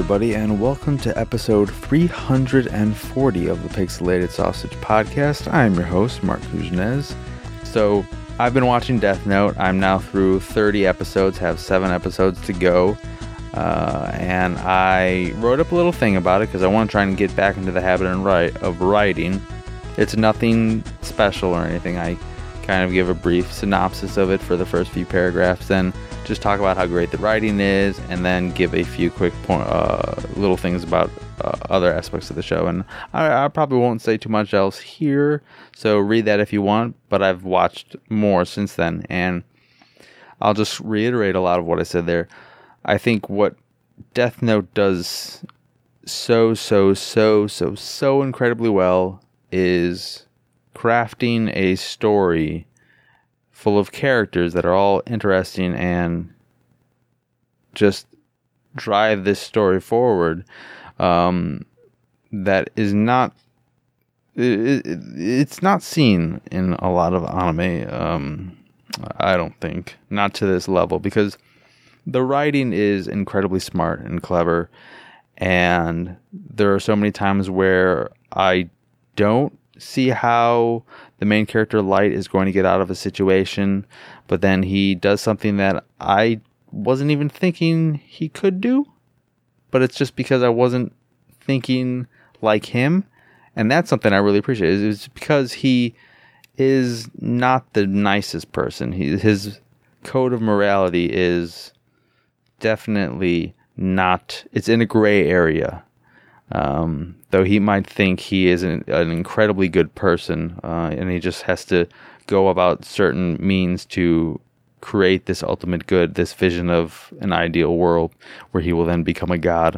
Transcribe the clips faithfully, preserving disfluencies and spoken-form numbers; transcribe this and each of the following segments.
everybody, and welcome to episode three hundred forty of the Pixelated Sausage Podcast. I am your host, Mark Kuznez. So, I've been watching Death Note. I'm now through thirty episodes, have seven episodes to go. Uh, and I wrote up a little thing about it because I want to try and get back into the habit and write, of writing. It's nothing special or anything. I kind of give a brief synopsis of it for the first few paragraphs, then just talk about how great the writing is, and then give a few quick point, uh, little things about uh, other aspects of the show. And I, I probably won't say too much else here, so read that if you want, but I've watched more since then, and I'll just reiterate a lot of what I said there. I think what Death Note does so, so, so, so, so incredibly well is crafting a story full of characters that are all interesting and just drive this story forward. Um, that is not, it, it, it's not seen in a lot of anime. Um, I don't think, not to this level, because the writing is incredibly smart and clever, and there are so many times where I don't see how the main character Light is going to get out of a situation, but then he does something that I wasn't even thinking he could do, but it's just because I wasn't thinking like him, and that's something I really appreciate. It's because he is not the nicest person. He, his code of morality is definitely not, it's in a gray area. Um, though he might think he is an, an incredibly good person, uh, and he just has to go about certain means to create this ultimate good, this vision of an ideal world where he will then become a god.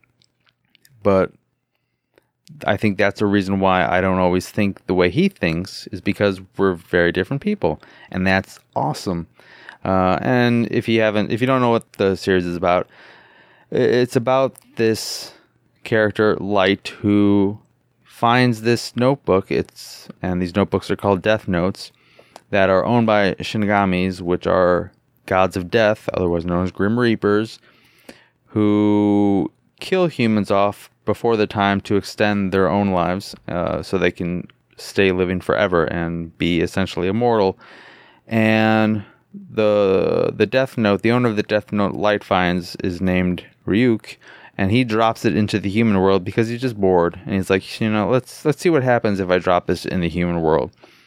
But I think that's a reason why I don't always think the way he thinks, is because we're very different people, and that's awesome. Uh, and if you haven't, if you don't know what the series is about, it's about this character Light who finds this notebook. It's and these notebooks are called Death Notes, that are owned by Shinigamis, which are gods of death, otherwise known as Grim Reapers, who kill humans off before their time to extend their own lives, uh, so they can stay living forever and be essentially immortal. And the the Death Note, the owner of the Death Note Light finds, is named Ryuk, and he drops it into the human world because he's just bored, and he's like, you know, let's let's see what happens if I drop this in the human world.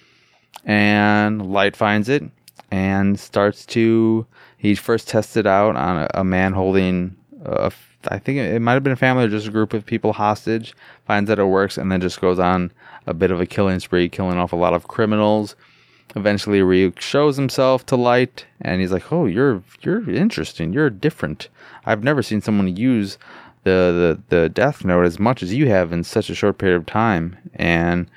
And Light finds it and starts to, he first tests it out on a, a man holding a, I think it might have been a family or just a group of people hostage, finds that it works, and then just goes on a bit of a killing spree, killing off a lot of criminals. Eventually Ryuk shows himself to Light, and he's like, oh, you're you're interesting, you're different. I've never seen someone use the, the, the Death Note as much as you have in such a short period of time. And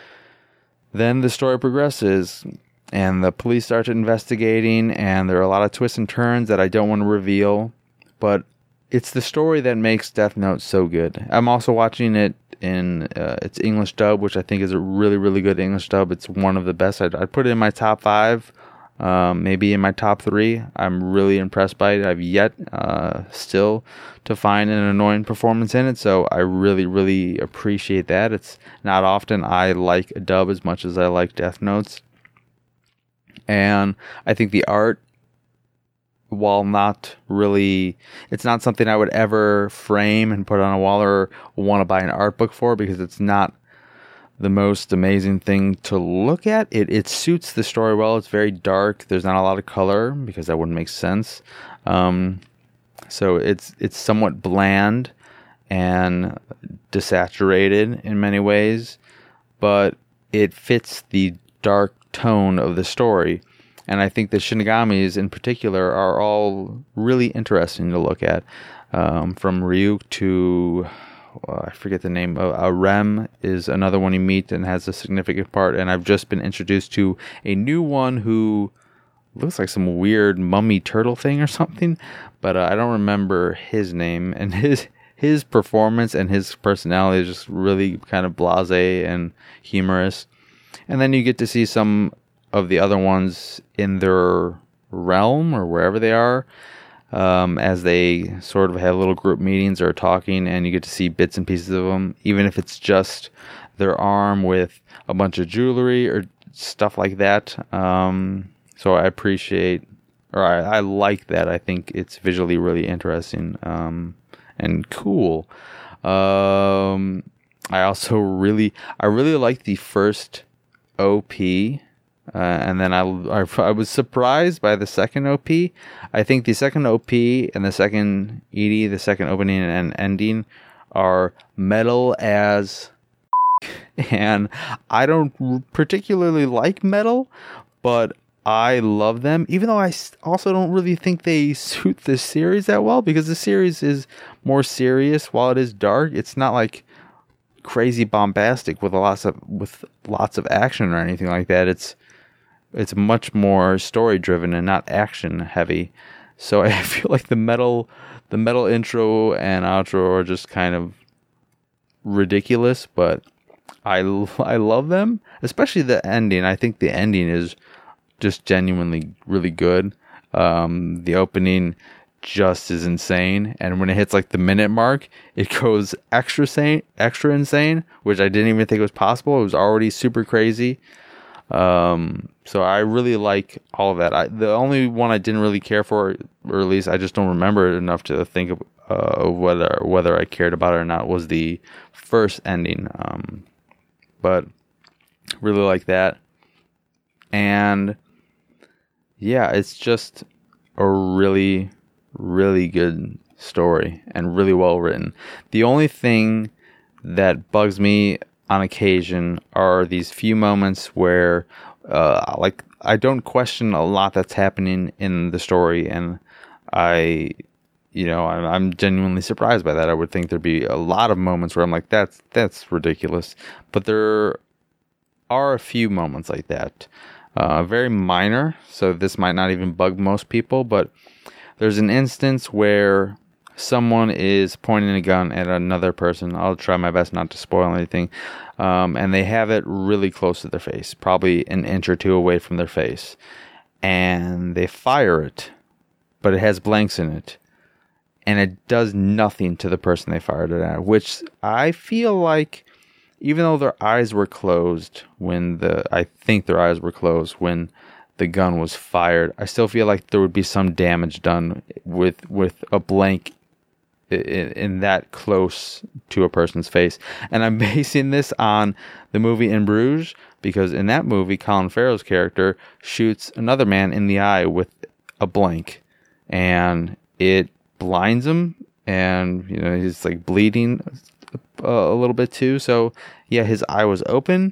then the story progresses, and the police start investigating, and there are a lot of twists and turns that I don't want to reveal, but it's the story that makes Death Note so good. I'm also watching it in uh, its English dub, which I think is a really, really good English dub. It's one of the best. I'd, I'd put it in my top five, um, maybe in my top three. I'm really impressed by it. I've yet uh, still to find an annoying performance in it, so I really, really appreciate that. It's not often I like a dub as much as I like Death Notes. And I think the art, while not really, it's not something I would ever frame and put on a wall or want to buy an art book for, because it's not the most amazing thing to look at. It it suits the story well. It's very dark. There's not a lot of color because that wouldn't make sense. Um, so it's it's somewhat bland and desaturated in many ways, but it fits the dark tone of the story. And I think the Shinigamis in particular are all really interesting to look at. Um, from Ryuk to, uh, I forget the name, uh, uh, Rem is another one you meet and has a significant part. And I've just been introduced to a new one who looks like some weird mummy turtle thing or something. But uh, I don't remember his name. And his his performance and his personality is just really kind of blasé and humorous. And then you get to see some of the other ones in their realm or wherever they are. um, as they sort of have little group meetings or talking, and you get to see bits and pieces of them, even if it's just their arm with a bunch of jewelry or stuff like that. Um, so I appreciate, or I, I like that. I think it's visually really interesting um, and cool. Um, I also really, I really like the first O P, uh, and then I, I, I was surprised by the second O P. I think the second O P and the second E D, the second opening and ending, are metal as, and I don't particularly like metal, but I love them, even though I also don't really think they suit the series that well, because the series is more serious while it is dark. It's not like crazy bombastic with lots of with lots of action or anything like that. It's it's much more story driven and not action heavy. So I feel like the metal the metal intro and outro are just kind of ridiculous, but I I love them, especially the ending. I think the ending is just genuinely really good. Um, the opening just is insane, and when it hits like the minute mark, it goes extra sane, extra insane, which I didn't even think was possible. It was already super crazy. Um, so I really like all of that. I, the only one I didn't really care for, or at least I just don't remember it enough to think of uh, whether whether I cared about it or not, was the first ending. Um, but really like that, and yeah, it's just a really, really good story and really well written. The only thing that bugs me on occasion are these few moments where, uh, like, I don't question a lot that's happening in the story, and I, you know, I'm, I'm genuinely surprised by that. I would think there'd be a lot of moments where I'm like, that's that's ridiculous, but there are a few moments like that. Uh, very minor, so this might not even bug most people, but there's an instance where someone is pointing a gun at another person. I'll try my best not to spoil anything. Um, and they have it really close to their face, probably an inch or two away from their face. And they fire it, but it has blanks in it. And it does nothing to the person they fired it at, which I feel like, even though their eyes were closed when the, I think their eyes were closed when the gun was fired, I still feel like there would be some damage done with with a blank in, in that close to a person's face. And I'm basing this on the movie In Bruges, because in that movie, Colin Farrell's character shoots another man in the eye with a blank, and it blinds him, and you know he's like bleeding Uh, a little bit too. So yeah, his eye was open,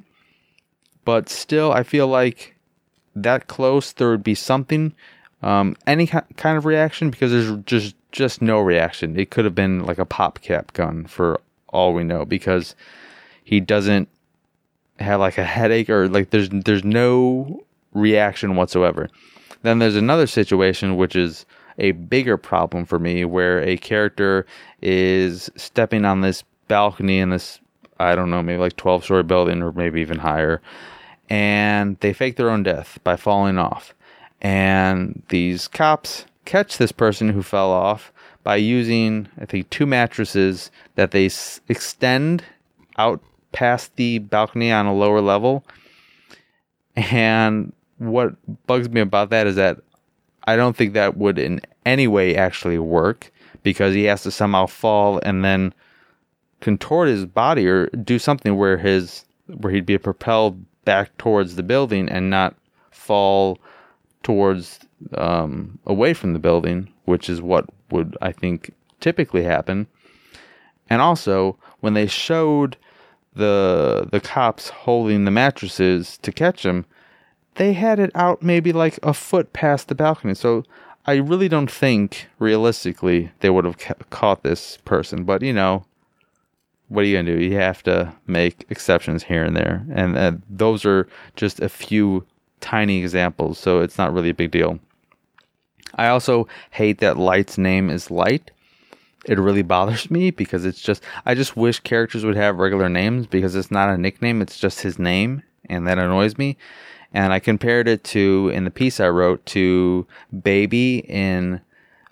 but still I feel like that close there would be something, um, any ki- kind of reaction, because there's just just no reaction. It could have been like a pop cap gun for all we know, because he doesn't have like a headache, or like there's there's no reaction whatsoever. Then there's another situation which is a bigger problem for me, where a character is stepping on this balcony in this, I don't know, maybe like twelve story building, or maybe even higher, and they fake their own death by falling off. And these cops catch this person who fell off by using, I think, two mattresses that they s- extend out past the balcony on a lower level. And what bugs me about that is that I don't think that would in any way actually work, because he has to somehow fall and then contort his body or do something where his where he'd be propelled back towards the building and not fall towards um, away from the building, which is what would, I think, typically happen. And also, when they showed the the cops holding the mattresses to catch him, they had it out maybe like a foot past the balcony. So I really don't think, realistically, they would have ca- caught this person. But, you know, what are you going to do? You have to make exceptions here and there. And uh, those are just a few tiny examples, so it's not really a big deal. I also hate that Light's name is Light. It really bothers me, because it's just, I just wish characters would have regular names, because it's not a nickname, it's just his name, and that annoys me. And I compared it to, in the piece I wrote, to Baby in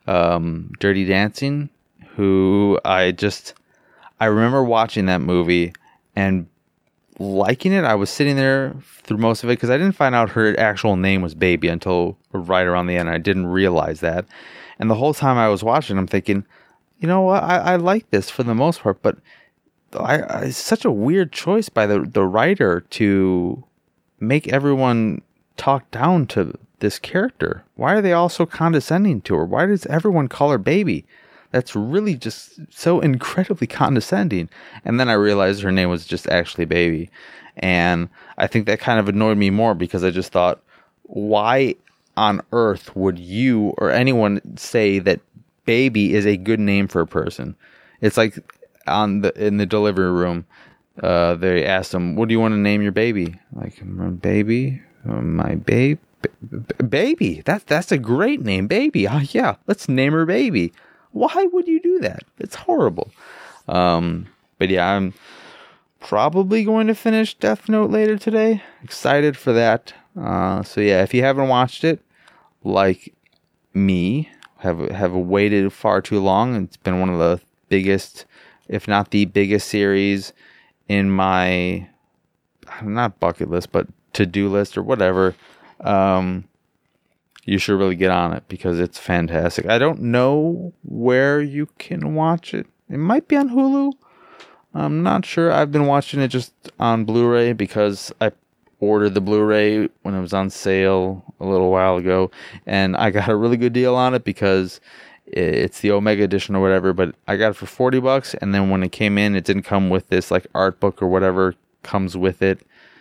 um, Dirty Dancing, who I just, I remember watching that movie and liking it. I was sitting there through most of it because I didn't find out her actual name was Baby until right around the end. I didn't realize that. And the whole time I was watching, I'm thinking, you know what, I, I like this for the most part, but I, I, it's such a weird choice by the, the writer to make everyone talk down to this character. Why are they all so condescending to her? Why does everyone call her Baby? That's really just so incredibly condescending. And then I realized her name was just actually Baby. And I think that kind of annoyed me more because I just thought, why on earth would you or anyone say that Baby is a good name for a person? It's like on the in the delivery room, uh, they asked him, "What do you want to name your baby?" Like, "Baby, my baby, baby." That's that's a great name, Baby. Oh, yeah, let's name her Baby. Why would you do that? It's horrible. Um, but yeah, I'm probably going to finish Death Note later today. Excited for that. Uh, so yeah, if you haven't watched it, like me, have have waited far too long. It's been one of the biggest, if not the biggest series in my, not bucket list, but to-do list or whatever. Um, you should really get on it because it's fantastic. I don't know where you can watch it. It might be on Hulu. I'm not sure. I've been watching it just on Blu-ray because I ordered the Blu-ray when it was on sale a little while ago, and I got a really good deal on it because it's the Omega edition or whatever, but I got it for forty bucks, and then when it came in, it didn't come with this like art book or whatever comes with it,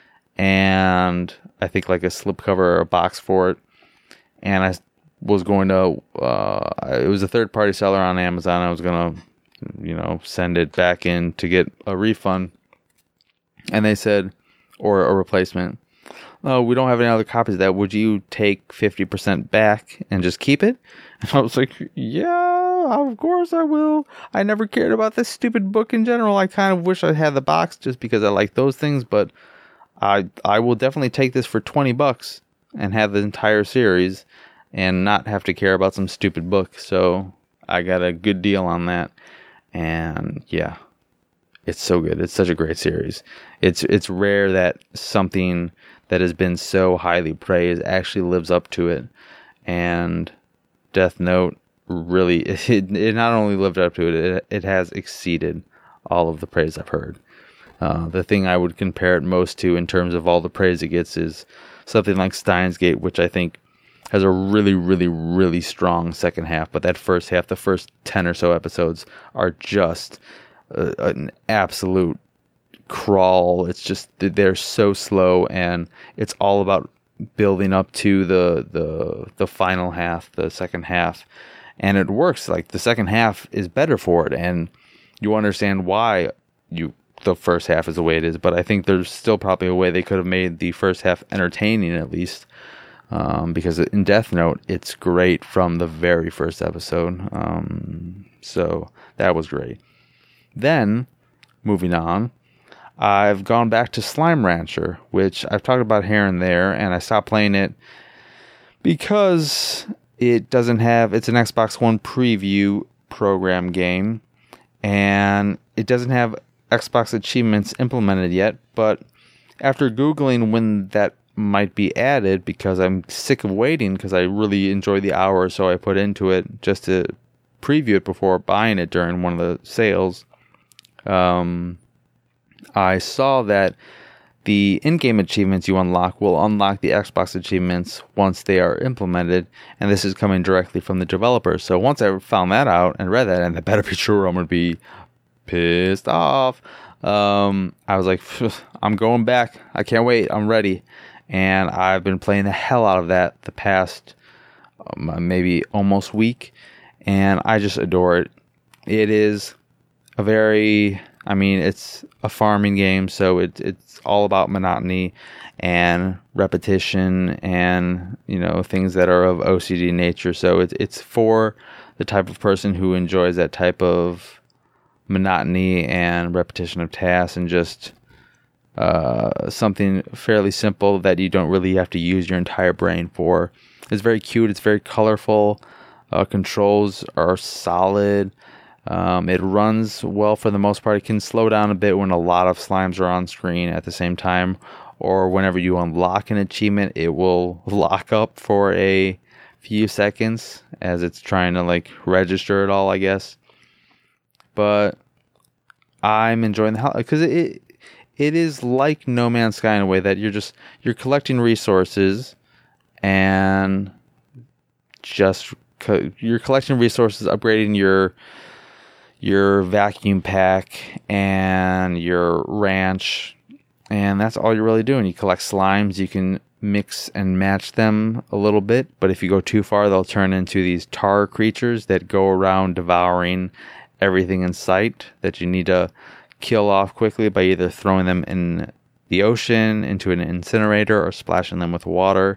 and I think like a slipcover or a box for it, and I was going to, uh, it was a third-party seller on Amazon. I was going to, you know, send it back in to get a refund, and they said, or a replacement, "Oh, we don't have any other copies of that. Would you take fifty percent back and just keep it?" And I was like, yeah, of course I will. I never cared about this stupid book in general. I kind of wish I had the box just because I like those things, but I I will definitely take this for twenty bucks and have the entire series and not have to care about some stupid book. So I got a good deal on that. And yeah, it's so good. It's such a great series. It's it's rare that something that has been so highly praised actually lives up to it. And Death Note really, it, it not only lived up to it, it, it has exceeded all of the praise I've heard. Uh, the thing I would compare it most to in terms of all the praise it gets is something like Steins Gate, which I think has a really, really, really strong second half. But that first half, the first ten or so episodes are just uh, an absolute crawl. It's just, they're so slow, and it's all about building up to the the the final half, the second half, and it works. Like, the second half is better for it, and you understand why you the first half is the way it is. But I think there's still probably a way they could have made the first half entertaining, at least, um, because in Death Note it's great from the very first episode. Um, so that was great. Then moving on, I've gone back to Slime Rancher, which I've talked about here and there, and I stopped playing it because it doesn't have, it's an Xbox One preview program game, and it doesn't have Xbox achievements implemented yet, but after Googling when that might be added, because I'm sick of waiting, because I really enjoy the hour or so I put into it just to preview it before buying it during one of the sales, um... I saw that the in-game achievements you unlock will unlock the Xbox achievements once they are implemented, and this is coming directly from the developer. So once I found that out and read that, and that better be true, I'm going to be pissed off. Um, I was like, I'm going back. I can't wait. I'm ready. And I've been playing the hell out of that the past um, maybe almost week, and I just adore it. It is a very... I mean, it's a farming game, so it, it's all about monotony and repetition and, you know, things that are of O C D nature. So it's it's for the type of person who enjoys that type of monotony and repetition of tasks, and just uh, something fairly simple that you don't really have to use your entire brain for. It's very cute. It's very colorful. Uh, controls are solid. Um, it runs well for the most part. It can slow down a bit when a lot of slimes are on screen at the same time, or whenever you unlock an achievement, it will lock up for a few seconds as it's trying to like register it all, I guess. But I'm enjoying the hell because it it is like No Man's Sky in a way that you're just you're collecting resources and just co- you're collecting resources, upgrading your your vacuum pack and your ranch, and that's all you're really doing. You collect slimes, you can mix and match them a little bit, but if you go too far, they'll turn into these tar creatures that go around devouring everything in sight that you need to kill off quickly by either throwing them in the ocean into an incinerator or splashing them with water.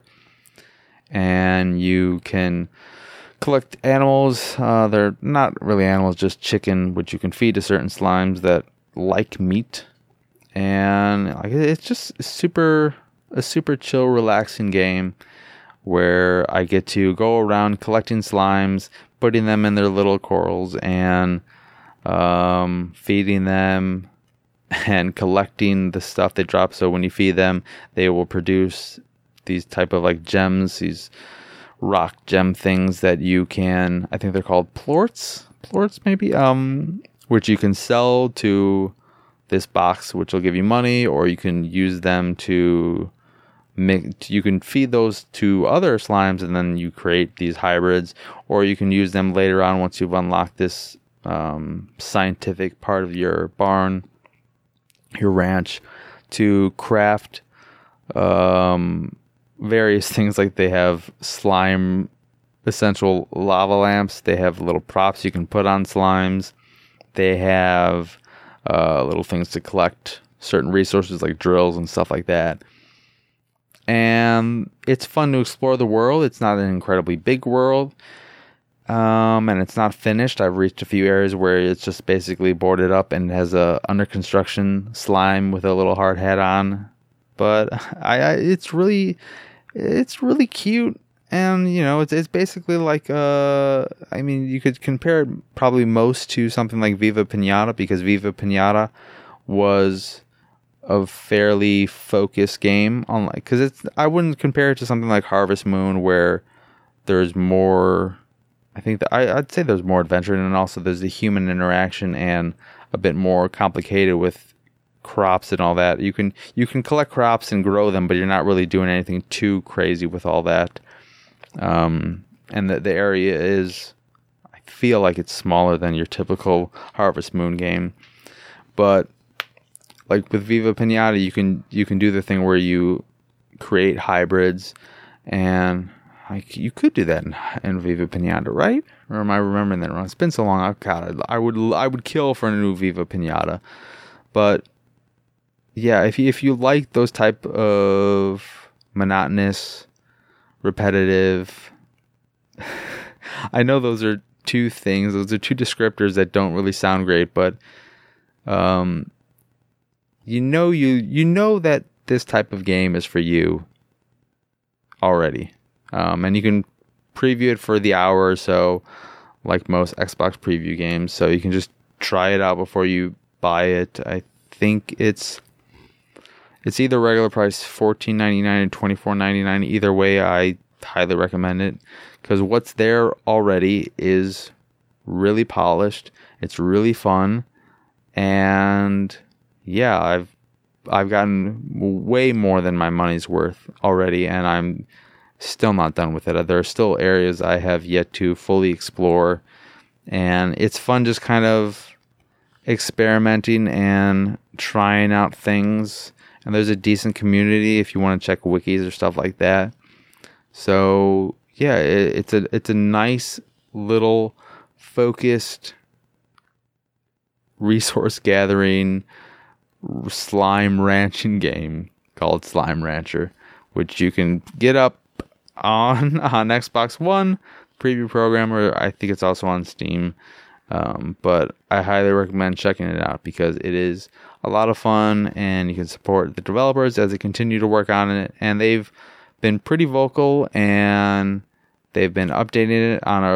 And you can collect animals. Uh, they're not really animals, just chicken, which you can feed to certain slimes that like meat. And like, it's just super a super chill, relaxing game where I get to go around collecting slimes, putting them in their little corals, and um, feeding them and collecting the stuff they drop. So when you feed them, they will produce these type of like gems, these rock gem things that you can, I think they're called plorts, plorts maybe, um, which you can sell to this box, which will give you money, or you can use them to make, you can feed those to other slimes and then you create these hybrids, or you can use them later on once you've unlocked this um, scientific part of your barn, your ranch, to craft um, various things. Like they have slime essential lava lamps, they have little props you can put on slimes, they have uh, little things to collect certain resources like drills and stuff like that. And it's fun to explore the world. It's not an incredibly big world. Um, and it's not finished. I've reached a few areas where it's just basically boarded up and has a under construction slime with a little hard hat on. But I, I it's really, it's really cute. And, you know, it's it's basically like, uh, I mean, you could compare it probably most to something like Viva Pinata, because Viva Pinata was a fairly focused game on, like, because it's, I wouldn't compare it to something like Harvest Moon where there's more, I think that I, I'd say there's more adventure, and also there's the human interaction and a bit more complicated with crops and all that. You can you can collect crops and grow them, but you're not really doing anything too crazy with all that. Um, and the the area is, I feel like it's smaller than your typical Harvest Moon game, but like with Viva Pinata, you can you can do the thing where you create hybrids, and like you could do that in, in Viva Pinata, right? Or am I remembering that wrong? It's been so long. I God, I would I would kill for a new Viva Pinata, but yeah, if you if you like those type of monotonous, repetitive, I know those are two things. Those are two descriptors that don't really sound great, but um, you know you you know that this type of game is for you already. Um, and you can preview it for the hour or so, like most Xbox preview games. So you can just try it out before you buy it. I think it's it's either regular price fourteen ninety-nine and twenty-four ninety-nine. Either way, I highly recommend it, because what's there already is really polished. It's really fun, and yeah, I've I've gotten way more than my money's worth already, and I'm still not done with it. There are still areas I have yet to fully explore, and it's fun just kind of experimenting and trying out things. And there's a decent community if you want to check wikis or stuff like that. So yeah, it, it's a it's a nice little focused resource gathering slime ranching game called Slime Rancher, which you can get up on on Xbox One preview program, or I think it's also on Steam. Um, but I highly recommend checking it out because it is a lot of fun, and you can support the developers as they continue to work on it. And they've been pretty vocal, and they've been updating it on a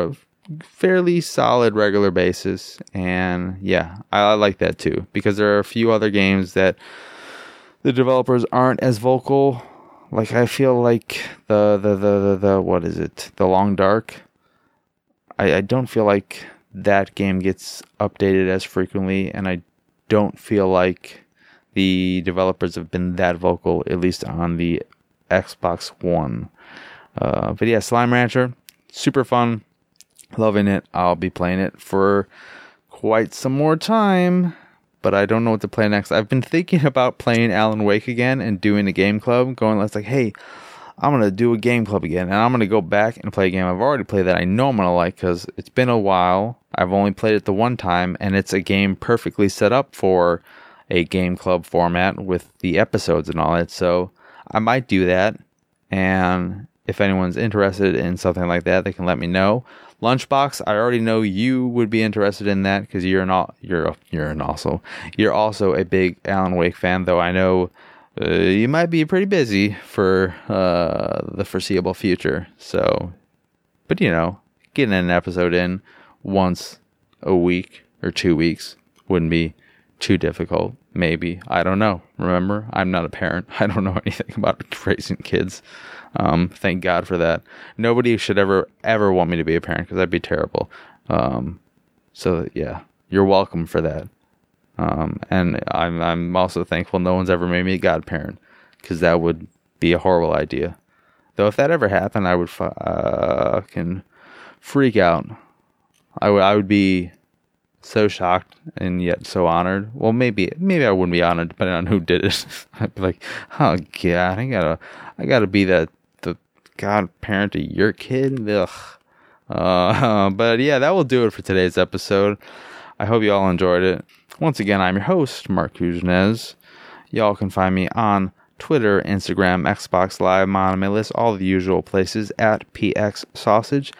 fairly solid regular basis. And yeah, I, I like that too, because there are a few other games that the developers aren't as vocal. Like, I feel like the, the, the, the, the what is it? The Long Dark. I, I don't feel like that game gets updated as frequently, and I don't feel like the developers have been that vocal, at least on the Xbox One. Uh, but yeah, Slime Rancher, super fun. Loving it. I'll be playing it for quite some more time, but I don't know what to play next. I've been thinking about playing Alan Wake again and doing a game club, going, let's like, hey, I'm going to do a game club again, and I'm going to go back and play a game I've already played that I know I'm going to like, because it's been a while. I've only played it the one time, and it's a game perfectly set up for a game club format with the episodes and all that, so I might do that, and if anyone's interested in something like that, they can let me know. Lunchbox, I already know you would be interested in that, because you're an al- you're you're an also you're also a big Alan Wake fan, though I know uh, you might be pretty busy for uh, the foreseeable future. So, but you know, getting an episode in once a week or two weeks wouldn't be too difficult. Maybe, I don't know. Remember, I'm not a parent. I don't know anything about raising kids. Um, thank God for that. Nobody should ever, ever want me to be a parent, because that'd be terrible. Um, so yeah, you're welcome for that. Um, and I'm, I'm also thankful no one's ever made me a godparent, because that would be a horrible idea. Though if that ever happened, I would fucking freak out. I would, I would be so shocked and yet so honored. Well, maybe, maybe I wouldn't be honored depending on who did it. I'd be like, oh God, I gotta, I gotta be that the godparent to your kid. Ugh. Uh, but yeah, that will do it for today's episode. I hope you all enjoyed it. Once again, I'm your host, Mark Kuznez. Y'all can find me on Twitter, Instagram, Xbox Live, Monomillis, all the usual places at P X Sausage.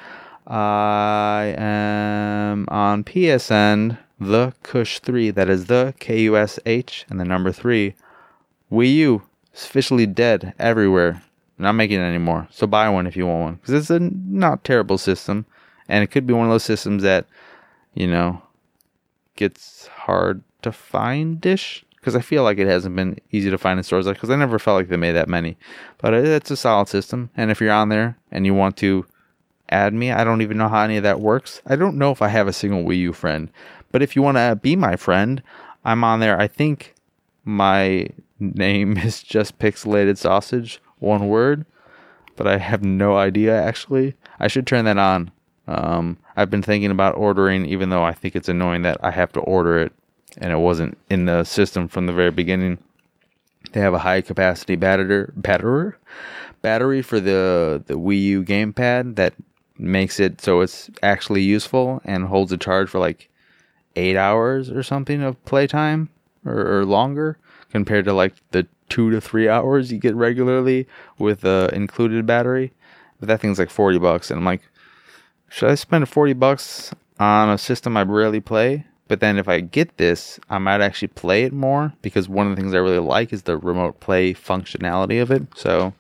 I am on P S N, the Kush three. That is the K U S H and the number three. Wii U is officially dead everywhere. Not making it anymore. So buy one if you want one, because it's a not terrible system, and it could be one of those systems that, you know, gets hard to find-ish, because I feel like it hasn't been easy to find in stores, because I never felt like they made that many. But it's a solid system, and if you're on there and you want to add me, I don't even know how any of that works. I don't know if I have a single Wii U friend, but if you want to be my friend, I'm on there. I think my name is just Pixelated Sausage, one word, but I have no idea, actually. I should turn that on. Um, I've been thinking about ordering, even though I think it's annoying that I have to order it, and it wasn't in the system from the very beginning. They have a high capacity battery, battery, battery for the, the Wii U gamepad that makes it so it's actually useful and holds a charge for like eight hours or something of playtime, or, or longer, compared to like the two to three hours you get regularly with the included battery. But that thing's like forty bucks, and I'm like, should I spend forty bucks on a system I rarely play? But then if I get this, I might actually play it more, because one of the things I really like is the remote play functionality of it. So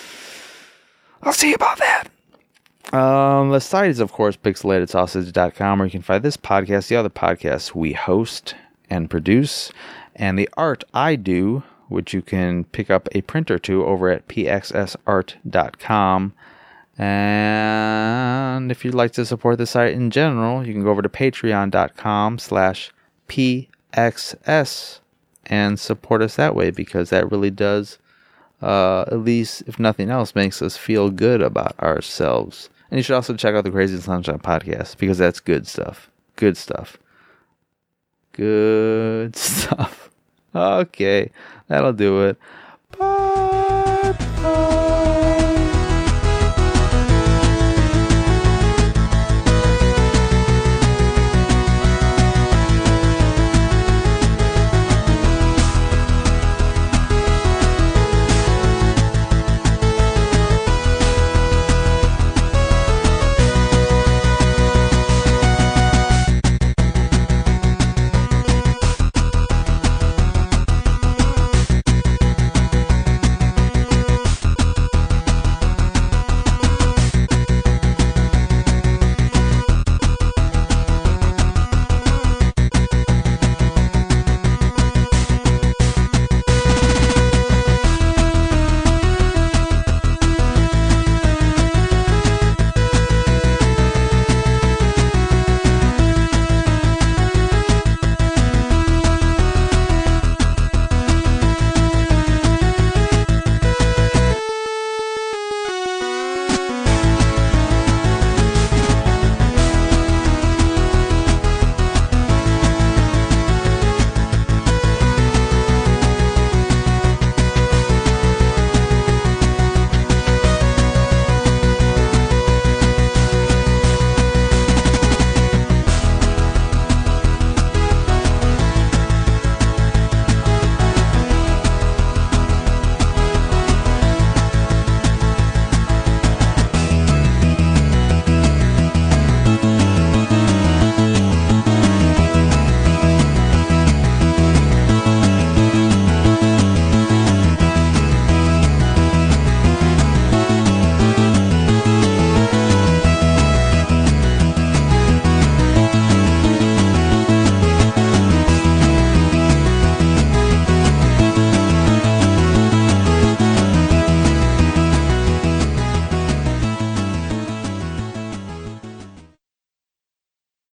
I'll see about that. Um, the site is, of course, pixelated sausage dot com, where you can find this podcast, the other podcasts we host and produce, and the art I do, which you can pick up a print or two over at p x s art dot com. And if you'd like to support the site in general, you can go over to patreon dot com slash p x s and support us that way, because that really does, uh, at least, if nothing else, makes us feel good about ourselves. And you should also check out the Crazy Sunshine podcast, because that's good stuff. Good stuff. Good stuff. Okay, that'll do it.